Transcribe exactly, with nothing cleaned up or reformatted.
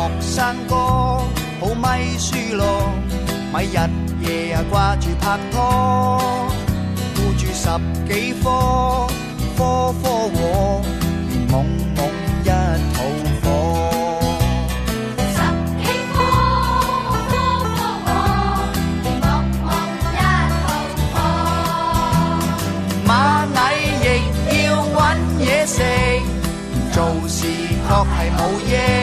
學生哥，好咪輸咯，咪日夜啊掛住拍拖，顧住十幾科，科科和，連懵懵一肚火。 十幾科，科科和，連懵懵一肚火。 螞蟻亦要搵嘢食，做事確係冇益。